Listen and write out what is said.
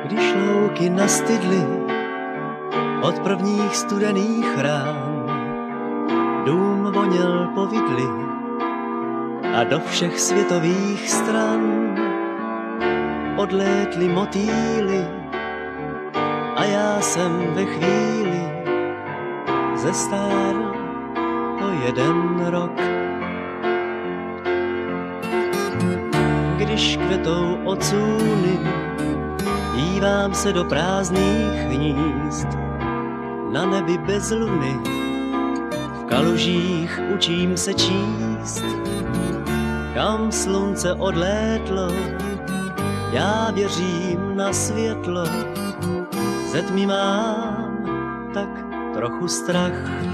Když louky nastydly od prvních studených rán, dům voněl po vidli a do všech světových stran odlétly motýly a já jsem ve chvíli zestárl o 1 rok. Když kvetou ocůny, dívám se do prázdných hnízd, na nebi bez luny, v kalužích učím se číst. Kam slunce odlétlo, já věřím na světlo, ze tmy mám tak trochu strach.